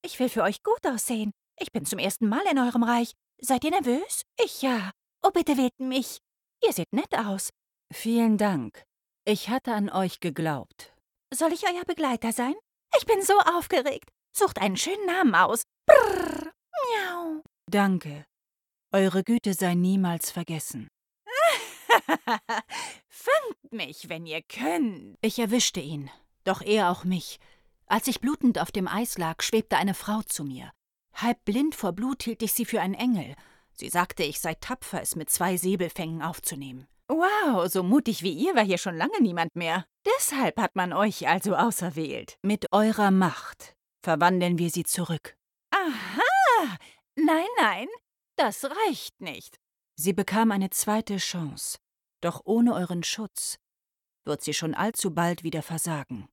Ich will für euch gut aussehen. Ich bin zum ersten Mal in eurem Reich. Seid ihr nervös? Ich ja. Oh, bitte wählt mich. Ihr seht nett aus. Vielen Dank. Ich hatte an euch geglaubt. Soll ich euer Begleiter sein? Ich bin so aufgeregt. Sucht einen schönen Namen aus. Brrr. Miau. Danke. Eure Güte sei niemals vergessen. Fangt mich, wenn ihr könnt. Ich erwischte ihn, doch er auch mich. Als ich blutend auf dem Eis lag, schwebte eine Frau zu mir. Halb blind vor Blut hielt ich sie für einen Engel. Sie sagte, ich sei tapfer, es mit 2 Säbelfängen aufzunehmen. Wow, so mutig wie ihr war hier schon lange niemand mehr. Deshalb hat man euch also auserwählt. Mit eurer Macht verwandeln wir sie zurück. Aha! Nein, nein, das reicht nicht. Sie bekam eine zweite Chance. Doch ohne euren Schutz wird sie schon allzu bald wieder versagen.